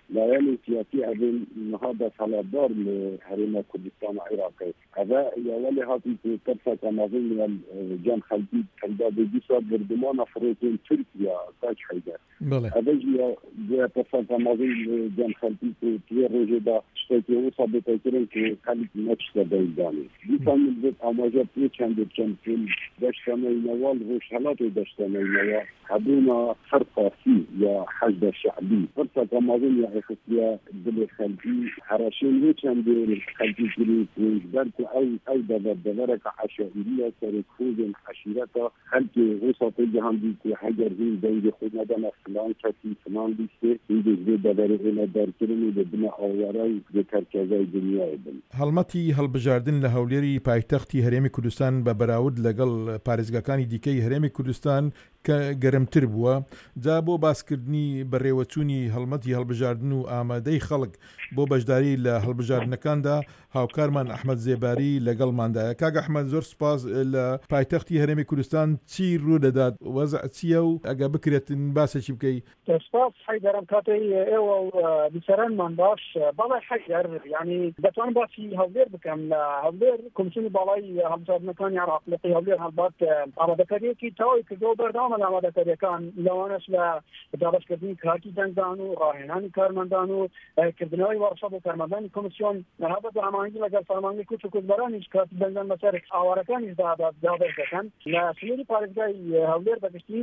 لایەنی سیاسی ئەبن نهادە سەڵاتدار لە هەرێما کوردستان عێراقی ئەvە یاوەلی هاتی تەرسە کەمازن جان خەلکی کەلدادێگی سوات بردمانە فرۆتین تورکیا تاج حەیدەر ئەvە جیا تەرسە کەمازن جان خەلکی توێ ڕۆژێدا شتێکی و سابتەکردن کە خەلک نەچتە دەیدانی دیسان بێت ئاماژە پێ چەند فیلم دەشتەمەینەوە ڕۆژهەڵاتی دەشتەمەینەوە هەبوونە هەر پارتی یا حەزبە شعبی تەرسە کەمازن یا اخوتيا دل خلفي حراشين ويشان دل خلفي كلي بركو او دبرك عشائريه سركوز حشيرته خلفي وسط الجهان دي حجر هين زي خدنا دنا فلان كتي فلان دي دي دبر دار كلمه بدنا اوراي ذكر كذا دنيا ابن هەڵمەتی هەڵبژاردن لە هەولێری پایتەختی هەرێمی کوردستان بە بەراورد لەگەڵ پارێزگاکانی دیکەی هەرێمی کوردستان کە گەرمتر بووە جا بۆ باسکردنی بەڕێوەچوونی هەڵمەتی هەڵبژاردن و ئامادەی خەڵک بۆ بەشداری لە هەڵبژاردنەکاندا هاوکارمان ئەحمەد زێباری لەگەڵماندایە. کاک ئەحمەد زۆر سپاس. لە پایتەختی هەرێمی کوردستان چی ڕوو دەدات وەزع چییە و ئەگە بکرێتن باسێکی بکەی؟ سپاس حەیدەرم کاتەی ئێوە بیسەرانمان باش بەڵێ حەیدەر یعنی دەتوانم باسی هەولێر بکەم لە هەولێر کۆمیسیۆنی باڵای هەڵبژاردنەکانی عێراق لەقی هەولێر هەڵبات ئامادەکاریەکی تەواوی کردەوە بەردەوامە لە ئامادەکاریەکان لەوانەش لە دابەشکردنی کارتی دەنگدان و ڕاهێنانی کارمەندان و کردنەوەی وەرشە بۆ کارمەندانی کۆمیسیۆن هەبەت ئامانجی لەگەڵ فەرمانگەی کوچ و کوردبەرانیش کارتی دەنگدان بەسەر ئاوارەکانیش دابەش دەکەن لە سنووری پارێزگای هەولێر بەگشتی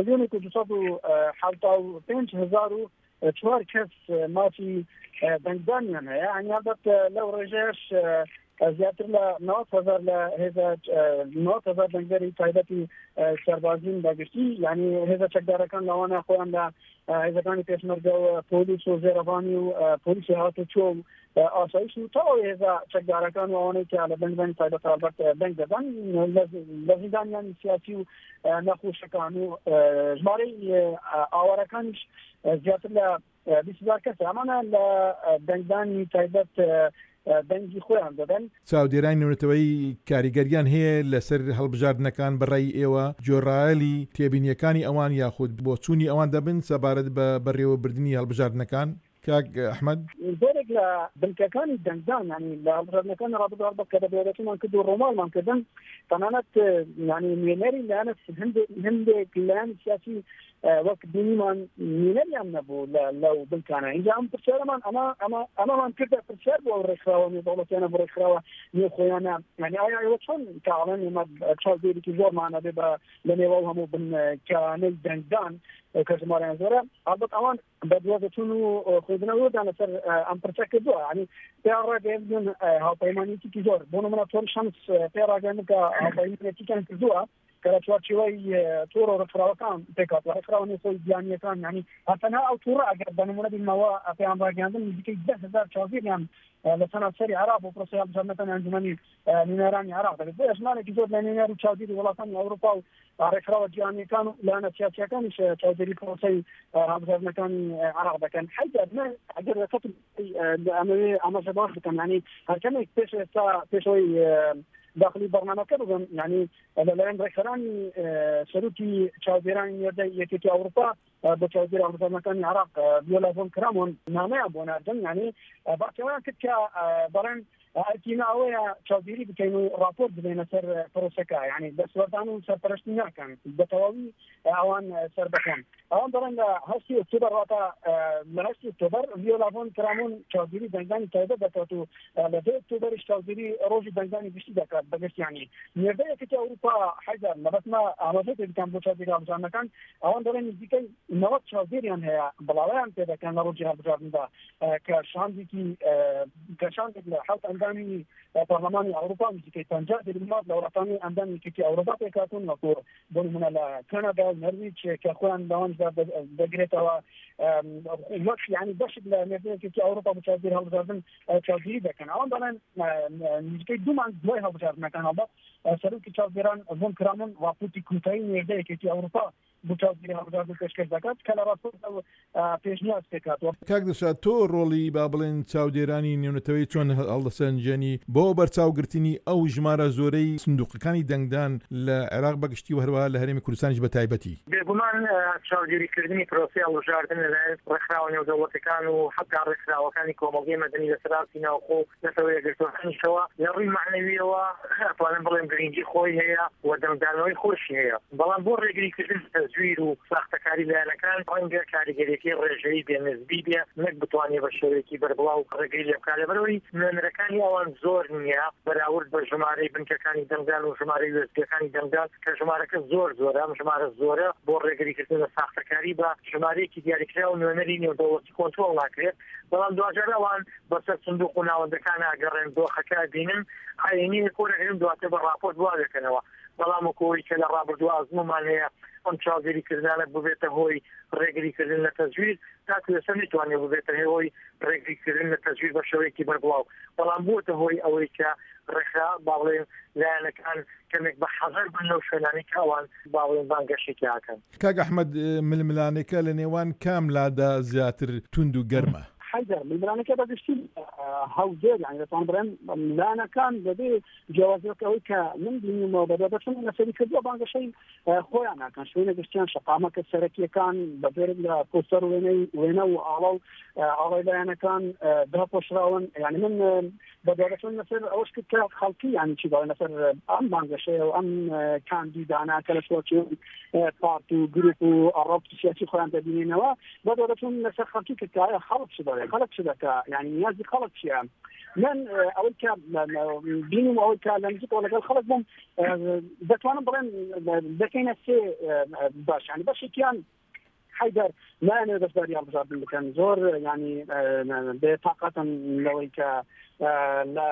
1,255,004 کەس مافی دەنگدانیان هەیە ئەنیابەت لەو ڕێژەیەش زیاتر لە 90,000 لە هێزە 90,000 دەنگدەری تایبەتی سەربازین بەگشتی یعنی هێزە چەکدارەکان لەوانە خۆیان لە هێزەکانی پێشمەرگە و پۆلیس و زێرەبانی و پۆلیسی هاتوچۆ و ئاسایش و تەواوی هێزە چەکدارەکان و ئەوانەی کە لە دەنگدانی تایبەت هەڵبەت دەنگ دەدەن لە زیندانیانی سیاسی و نەخۆشەکان و ژمارەی ئاوارەکانیش زیاتر لە 20,000 کەسە ئەمانە لە دەنگدانی تایبەت دەنگی خۆیان دەدەن. چاودێرانی نوێتەوەی کاریگەریان هەیە لەسەر هەڵبژاردنەکان بەڕێی ئێوە جۆڕایەلی تێبینیەکانی ئەوان یاخود بۆ چوونی ئەوان دەبن سەبارەت بە بەڕێوەبردننی هەڵبژاردنەکان؟ کاک ئەحمەد زۆرێک لە بنکەکانی دەنگدان ینی لە هەڵبژاردنەکان ڕابردوار بە کە دەبێتمان کرد و ڕۆمالمان کردن تەنانەت ینی نوێنەری لایەنە هەندێک لایەنی سیاسی وەک دینیمان نوێنەریان نەبوو لەو بنکانە اینجا ئەم پرسیارەمان ئەمەمان کردە پرسیار بۆ ڕێکخراوە نێودەوڵەتیانە بۆ ڕێکخراوە نێو خۆیانە ینی ئایا ئێوە چۆن تاڵەن ئێمە چاودێرێکی زۆرمانە بێ بە لە نێوە هەموو بنکانەی دەنگدان کە ژمارەیان زۆرە ئەلبەت ئەوان بە دوازەچوون و خوێندنەوەدان لەسەر ئەم پرسە کردووە ینی پێیان ڕاگەیاندن هاوپەیمانیەتێکی زۆر بۆ نمونە تۆن شەمس پێ ڕاگەیاندن کە هاوپەیمانیەتێکیان کردووە کە لە چوارچێوەی تۆڕ و ڕێکخراوەکان پێکات ڕێکخراوە خۆی دیانیەکان ینی هەتەنها ئەو تووڕە ئەگەر بە نمونە بینەوە پێیان ڕاگەیاندن نزیکەی 10,000 چاودێریان لە سەناسەری عێراق بۆ پرۆسەی هەڵبژاردنەکانی ئەنجومەنی نوێنەرانی عێراق دەبێت بۆ ژمارێکی زۆر لە نوێنەر و چاودێری وڵاتانی ئەوروپا و ڕێکخراوە جیهانیەکان و لایەنە سیاسیەکانیش چاودێری پرۆسەی هەڵبژاردنەکانی عێراق دەکەن حەیدەر ئەگەر ئەمەوێ ئاماژە باش بکەم ینی هەرکەمێک پێش ئێستا پێشەوەی داخلی بەرنامەکە بگەم ینی لەلایەن ڕێکخەرانی سەرۆکی چاودێرانی نێردەی یەکێتی ئەوروپا بۆ چاودێری هەڵبژاردنەکانی عێراق ڤیۆلا فۆن کرامۆن نامەیان بۆ ناردن ینی باسیەوەیان کرد کە بەڵێن ئەتینا ئەوەیە چاودێری بکەین و راپۆرت بدەینە سەر پرۆسەکە ینی دەسوەردان و سەرپەرشتی ناکەن بە تەواوی ئەوان سەر بکەن ئەوان دەڵێن لە 8 ئۆکتۆبەر واتە لە 8 ئۆکتۆبەر ڤیۆلا فۆن کرامۆن چاودێری دەنگدانی تایبەت دەکات و لە 2 ئۆکتۆبەریش چاودێری ڕۆژی دەنگدانی گشتی دەکات بەگشت ینی نێردەیەکێتی ئەوروپا حەیدەر لەبەتمە ئاماژەیەک بکەم بۆ چاودێری هەڵبژاردنەکان ئەوان دەڵێن نزیکەی 90 چاودێریان هەیە بڵاویان پێ دەکەن لە ڕۆژی هەڵبژاردندا کە شاندێک لە حوت ئەندامی پارلەمانی ئەوروپا نزیکەی 50 دیپلۆمات لە وڵاتانی ئەندامی یەکێتی ئەوروپا پێکاتون وەکو بۆ نمونە لە کەنەدا و نەرویج کە خۆیان لەوانشدا دەگرێتەوە وەک ینی بەشێک لە نێردەیەکێتی ئەوروپا بۆ چاودێری هەڵبژاردن چاودێری دەکەن ئەوان دەڵێن نزیکەی 2 مانگ دوای هەڵبژاردنەکان هەڵبەت سەرۆکی چاودێران فۆن کرامۆن راپۆرتی کوتایی نێردەیەکێتی ئەوروپا بۆ چاودێری هەڵبژاردن پێشکەش دەکات کە لە ڕاستەوە پێشنیاز پێکاتەوە. کاک دەشا تۆ ڕۆڵی با بڵێن چاودێرانی نێونەتەوەی چۆن هەڵدەسەنجێنی بۆ بەرچاوگرتنی ئەو ژمارە زۆرەی سندوقەکانی دەنگدان لە عێراق بەگشتی و هەروەها لە هەرێمی کوردستانیش بە تایبەتی؟ بێگومان چاودێریکردنی پرۆسی هەڵبژاردن لەلایەن ڕێکخراوە نێودەوڵەتەکان و حتا ڕێکخراوەکانی کۆمەڵگەی مەدەنی لە سەرراسی ناوخۆ لەسەوەی یەکگرتوەکانیشەوە لە ڕووی معنەویەوە ئەتوانم بڵێم گرنگی خۆی هەیە و دەنگدانەوەی خۆشی هەیە، بەڵام بۆ ڕێگریکردن تەزویر و ساختەکاری لایەنەکان ڕەنگە کاریگەریەکی ڕێژەیی بێنسبی بێ نەک بتوانێت بە شێوەیەکی بەربڵاو ڕێگری لێ بکات لەبەرەوەی نوێنەرەکانی ئەوان زۆر نییە بەراورد بە ژمارەی بنکەکانی دەنگدان و ژمارەی وێستگەکانی دەنگدان کە ژمارەکە زۆرە ئەم ژمارە زۆرە بۆ ڕێگریکردن لە ساختەکاری بە ژمارەیەکی دیاریکرا و نوێنەری نێودەوڵەتی کۆنترۆڵ ناکرێت، بەڵام دوجار ئەوان بەسەر سندوق و ناوەندەکان ئاگەڕێن دۆخەکە بینن عینی کۆرەگرن دواتر بە راپۆرت وا دەکەنەوە، بەڵام وەکەوەی کە لە ڕابردووە ئەزمومان هەیە ئەم چاودێریکردانە ببێتە هۆی ڕێگریکردن لە تەزویر تاکو لەسەر نتوانێت ببێتە هۆی ڕێگریکردن لە تەزویر بە شێوەیەکی بەربڵاو، بەڵام بووتە هۆی ئەوەی کە ڕێکخرا باڵێن لایەنەکان کەمێک بە حەزەر بن لەو شوێنانی کە ئەوان باڵێن بانگەشێکی ئاکەن. کاک ئەحمەد ململانەکە لە نێوان کام لادا زیاتر توند و گەرمە؟ حیدر ململانەکە بەگشتی هەولێر یعنی دەتوان بڵێن ملانەکان دەبێ جیاوازیەکەوەی کە من بینیمەوە بەدەبەچن لەسەری کردووە بانگەشەی خۆیان ناکەن شوێنە گشتیان شەقامەکە سەرەکیەکان بەبێرە لە پۆستەر وێنە و ئاڵای لایەنەکان داپۆشراون، یعنی من بەدەبەچن لەسەر ئەوش کرد کە خەڵکی یعنی چی باڵێن لەسەر ئەم بانگەشەیە و ئەم کاندیدانە کە لە سۆچیۆن پارت و گروپ و ئەڕۆپ سیاسی خۆیان دەبینینەوە بەدەبەچن لەسەر خەڵکی کە خەڵک چ دەڵێ خەڵک چ دەکا یعنی نیازی خەڵک چیە؟ من ئەوەی کە بینم ئەوەی کە لە نزیکەوە لەگەڵ خەڵک بووم دەتوانم بڵێن دەکەینە سێ باش یعنی بەشێکیان حیدر لایەنێ دەستبەری هەڵبژاردن بکەن زۆر ینی بێتاقەتن لەوەی کە لە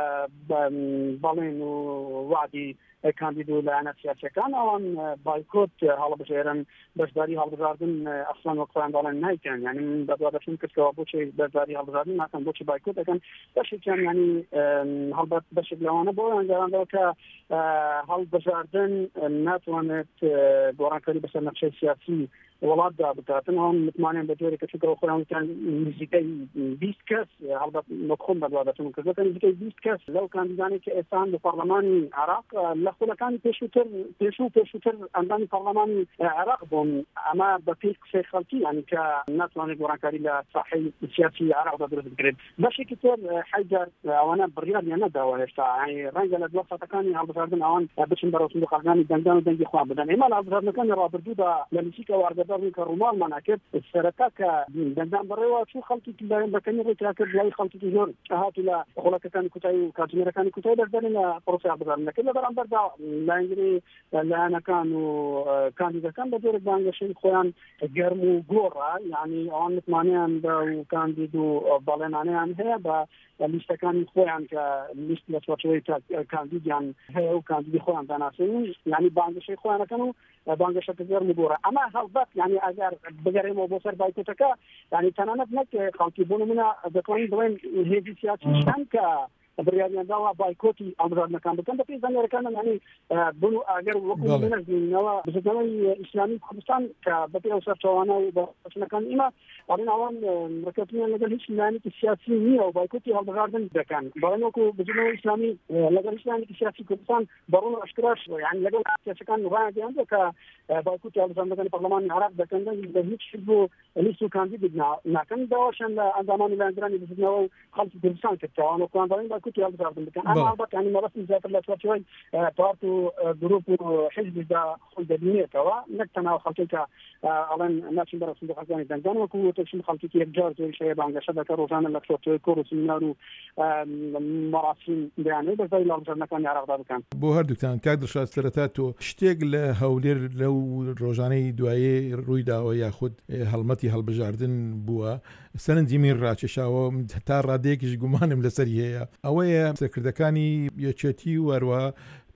بەڵێن و وعدی کاندید و لایەنە سیاسیەکان ئەوان بایکۆت هەڵبژێرن بەشداری هەڵبژاردن ئەسڵان وەقتیان دەڵێن نایکەن، یعنی من بەدوادەچون کردەوە بۆچی بەشداری هەڵبژاردن ناکەن بۆچی بایکۆت دەکەن بەشێکیان ینی هەڵبەت بەشێک لەوانە بۆ ئەنجامدەوە کە هەڵبژاردن ناتوانێت گۆڕانکاری بەسەر نەخشەی سیاسی وڵاتدا بکاتن ئەوان متمانیان بە جۆرێک کە چکەوە خۆیان نزیکەی 20 کەس هەڵبەت مەخۆم بەدوادەچون کردەکە نزیکەی 20 کەس لەو کاندیدانی کە ئێستا لە پەرلەمانی عێراق لە خولەکانی پێشووتر ئەندامی پەرلەمانی عێراق بوون، ئەمە بە پێی قسەی خەڵکی ینی کە ناتوانێت گۆڕانکاری لە ساحەی سیاسی عێراقدا دروست بکرێت. بەشێکی تر حیدر ئەوانە بڕیاریان نەداوە هێشتا ڕەنگە لە دووە سەتەکانی هەڵبژاردن ئەوان بچن بەرەو سندوقەکانی دەنگدان و دەنگی خوا بدەن. ئێمە لە هەڵبژاردنەکانی ڕابردوودا لە نزیکە واردەدارین کە ڕووماڵمان ناکرد سەرەتا کە دەنگدان بەڕێوە چوو خەڵکی لایەن بەکەنی ڕێکرا کرد لای خەڵکی زۆر هاتوو لە خۆڵەکەکانی کوتایی و کاتژمێرەکانی کوتایی دەردەرن لە پرۆسی هەڵبژاردنەکە لە بەرامبەردا لایەنگری لایەنەکان و کاندیدەکان بە جۆرێک بانگەشەی خۆیان گەرم و گۆڕە، یعنی ئەوان متمانیان بە و کاندید و بەڵێنانیان هەیە بە لیستەکانی خۆیان کە لیست لە سوچەوەی کاندیدیان هەیە و کاندیدی خۆیان داناسێن، یعنی بانگەشەی خۆیانەکەن و بانگەشەکە گەرم و گۆڕە. ئەمە هەڵبەت یعنی ئەگەر بگەڕێمەوە بۆ سەر بایکۆتەکە یعنی تەنانەت نەک خەڵکی بۆ نمونە دەتوانین بڵێن هێزی سیاسیشان کە بڕیاریان داوە بایکۆتی هەڵبژاردنەکان بکەن بە پێی زانیاریەکانە یعنی بن و ئەگەر وەکو نەزینەوە بزنەوەی ئیسلامی کوردستان کە بە پێی ئەو سەرچاوانە و بەچنەکان ئێمە بەڵێن ئەوان ڕێکەوتنیان لەگەڵ هیچ لایەنێکی سیاسی نییە و بایکۆتی هەڵبژاردن دەکەن، بەڵێن وەکو بزنەوەی ئیسلامی لەگەڵ هیچ لایەنێکی سیاسی کوردستان بەڕوون و ئەشکراش یعنی لەگەڵ سیاسەکان ڕایگەیاندووە کە بایکۆتی هەڵبژاردنەکانی پەرلەمانی عێراق دەکەن لە هیچ بۆ لیست و کاندید ناکەن داواشان لە ئەندامانی لایەنگرانی بزنەوە و خەڵکی کوردستان کردەوە وەکوان دەڵێن بایکۆتی هەڵبژاردن بکەن. ئەمە ئەڵبەت یعنی مەبەستی زیاتر لە سوچەوەی پارت و گروپ و حیزبدا خۆی دەبینێتەوە نەک تەنها خەڵکی کە ئەڵێن ناچین بەرەو سندوقەکانی دەنگدان وەکو تەشکیل خەڵکی یەکجار زۆری شەیە بانگەشە دەکە ڕۆژانە لە سوچەوەی کۆر و سیمینار و مەراسیم بەیانەی بەزای لە هەڵبژاردنەکانی عێراقدا بکەن. بۆ هەردووکتان کاک دڵشاد سەرەتا تۆ شتێک لە هەولێر لەو ڕۆژانەی دوایێ ڕوویداوە یاخود هەڵمەتی هەڵبژاردن بووە سەرنجی من ڕاکێشاوە تا ڕادەیەکیش گومانم لەسەری هەیە ئەوەیە سەرکردەکانی یەکێتی و هەروەها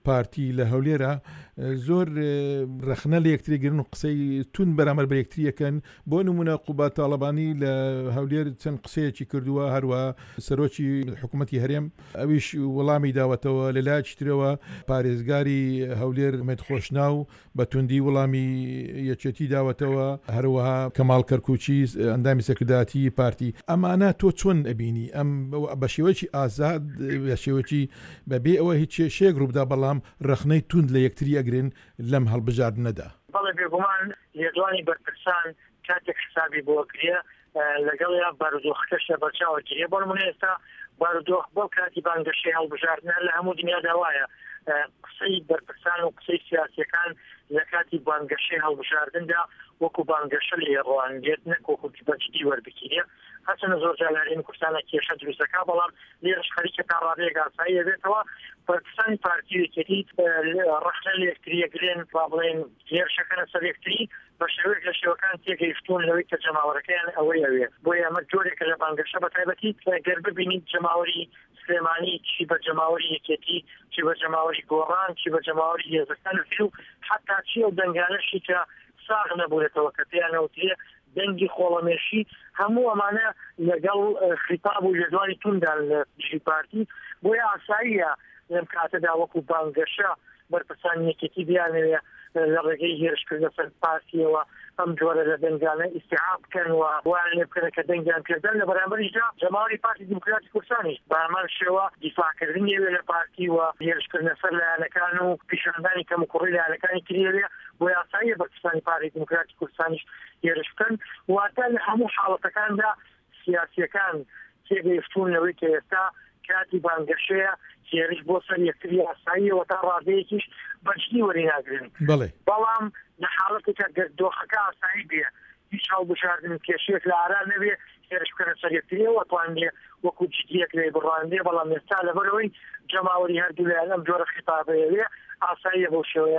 پارتی لە هەولێرە زۆر ڕخنە لە یەکتریگرن و قسەی تون بەرامبەر بە یەکتریەکەن. بۆ نمونە قوبات تاڵەبانی لە هەولێر چەند قسەیەکی کردووە، هەروە سەرۆکی حکوومەتی هەرێم ئەویش وەڵامی داوەتەوە لە لایەکی ترەوە پارێزگاری هەولێر مێت خۆشناو بە توندی وەڵامی یەکێتی داوەتەوە، هەروەها کەماڵ کەرکوچی ئەندامی سەرکردایەتی پارتی. ئەمانە تۆ چۆن ئەبینی؟ ئەم بە شێوەیەکی ئازاد، بە شێوەیەکی بەبێ ئەوە هیچ شێک ڕووبدا، بەڵام ڕخنەی توند لە یەکتری ئەگرن لەم هەڵبژاردنەدا. بەڵێ بێگومان لێدوانی بەرپرسان کاتێک حسابی بۆ کرێ لەگەڵ یا بارودۆخەکەشە بەرچاوە گرێ. بۆ نمونە ئێستا بارودۆخ بۆ کاتی بانگەشەی هەڵبژاردنە لە هەموو دنیادا وایە قسەی بەرپرسان و قسەی سیاسیەکان لە کاتی بانگەشەی هەڵبژاردندا وەکو بانگەشە لە ڕوانگێت نەکۆکو بەجددی وەربگیرێ. هەچەنە زۆر جار لە هەرێمی کوردستانە کێشە دروستەکە، بەڵام لێرەش خەریکە تا ڕادەیەک ئاسایی دەبێتەوە. بەرپرسانی پارتی یەکێتی ڕخنە لە یەکتریەگرێن، با بڵێن هێرشەکەنە سەر یەکتری بە شێوەیەک لە شێوەکان تێگەیشتون لەوەی کە جەماوەرەکەیان ئەوەی ئەوێ. بۆیە ئەمە جۆرێکە لە بانگەشە بە تایبەتی گەر ببینیت جەماوەری سلێمانی چی بە جەماوەری یەکێتی، چی بە جەماوەری گۆڕان، چی بە جەماوەری هێزەکان و حتا چی ئەو دەنگانەشی کە ساغ نەبووێتەوە کە پێیانەوتێ دەنگی خۆڵەمێشی، هەموو ئەمانە لەگەڵ خیتاب و لێدوانی توندان لە دژی پارتی. بۆیە ئاساییە لەم کاتەدا وەکو بانگەشە بەرپرسان یەکێتی بیانەوێ لە ڕێگەی هێرشکردنە سەر پارتیەوە ئەم جۆرە لە دەنگانە ئیستیعاب بکەن و وایان لێ بکەنە کە دەنگیان پێدەن. لە بەرامبەریشدا جەماوەری پارتی دیموکراتی کوردستانیش بە هەمان شێوە دیفاعکردنی وێ لە پارتی و هێرشکردنە سەر لایەنەکان و پیشاندانی کەم و کوڕی لایەنەکانی تریوێ. بۆ یاساییە بەرپرسانی پارتی دیموکراتی کوردستانیش هێرش بکەن. واتە لە هەموو حاڵەتەکاندا سیاسیەکان تێگەیشتون لەوەی کە ئێستا کاتی بانگەشەیە هێرش بۆ سەر یەکتری ئاساییەوە تا ڕادەیەکیش بەجددی وەری ناگرن. بەڵام لە حاڵەتێکە دۆخەکە ئاسایی بێ، هیچ هەڵبژاردن کێشەیەک لە ئارا نەبێ، هێرش بکەنە سەر یەکتریەوە توانێ وەکو جددیەک لێ بڕاندێ. بەڵام ئێستا لەبەرەوەی جەماوەری هەردوو لایەن ئەم جۆرە خیتابەیە ئاساییە بۆ شێوەیە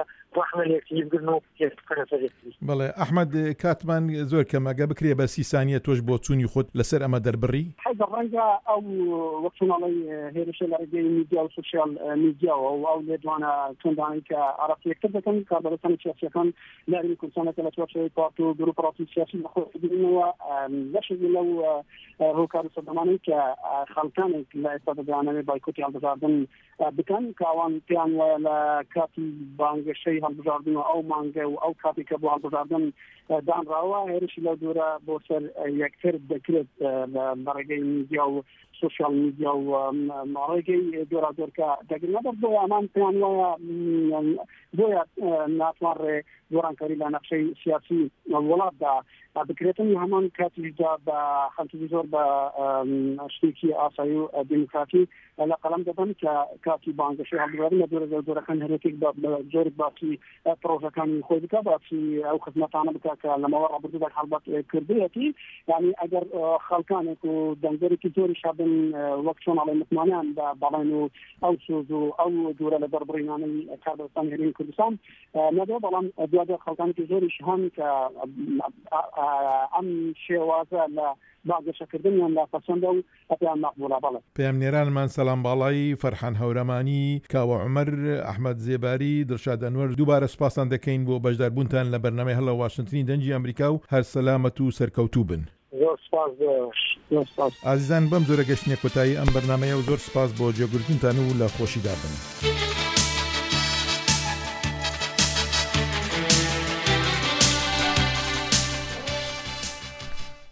بەڵێ ئەحمەد کاتمان زۆر کەمەگە بکرێ بە 30 سانیە تۆش بۆ چوونی خۆت لەسەر ئەمە دەربڕی. حەزە ڕەنگە ئەو وەکچۆنەڵی هێرشە لە ڕێگەی میدیا و سوشیال میدیاوە و ئەو لێدوانە توندانی کە عراقیەکتر دەکەن کاربەرەکانی سیاسیەکان لە هەرێمی کوردستانەکە لە توێژەوەی پارت و گروپڕاتی سیاسی بەخۆگرنەوە لەشێک لەو ڕووکار و سەردەمانەی کە خەڵکانێک لە ئێستا دەدانەوێت بایکۆتی هەڵبژاردن بکەن کاوان پێیان وایە لە کاتی بانگەشەی هەڵبژاردن و ئەو مانگە و ئەو کاتی کە بۆ هەڵبژاردن دانراوە هێرشی لەو دوورە بۆ سەر یەکتر دەکرێت لە ڕێگەی میدیا و سوشیال میدیا و ڕێگەی جۆرا دەگرنەبەر بۆ ئەمان پێیان وایە بۆیە ناتوانڕێ گۆڕانکاری لە نەخشەی سیاسی وڵاتدا بکرێتن هەمان کاتیشدا بە خەڵکی زۆر بە شتێکی ئاسایی و دیموکراتی لە قەڵەم دەبن کە کاتی بانگەشەی هەڵبژاردن لە جۆرەکان هەرێتێک جۆرێک باسی پرۆژەکانی خۆی بکە، باسی ئەو خزمەتانە بکە کە لەمەوە ڕابردوودا هەڵبەت کردوێتی. یعنی ئەگەر خەڵکانێک و دەنگەرێکی زۆری شابن وەک چۆن ئەڵێ متمانیان بەڵێن و ئەو سۆز و ئەو جۆرە لە دەربڕینانەی کاربەرستانی هەرێمی کوردستان نەبێ، بەڵام دوادە خەڵکانێکی زۆریش هەن کە ئەم شێوازە لە باگەشەکردنیان لا پەسەندە و ئەپیان مەقبوولە. بەڵێ پێمنێرانمان سەلام باڵایی، فەرحان هەورەمانی، کاوە عومەر، ئەحمەد زێباری، دڵشاد ئەنوەر، دووبارە سپاسان دەکەین بۆ بەشداربوونتان لە بەرنامەی هەڵە واشنگتنی دەنگی ئەمریکا و هەر سەلامەت و سەرکەوتوو بن. زۆر سپاس ئازیزان، بەم جۆرە گەشتنیە کۆتایی ئەم بەرنامەیە و زۆر سپاس بۆ جێگرتنتان و لە خۆشیدا بن.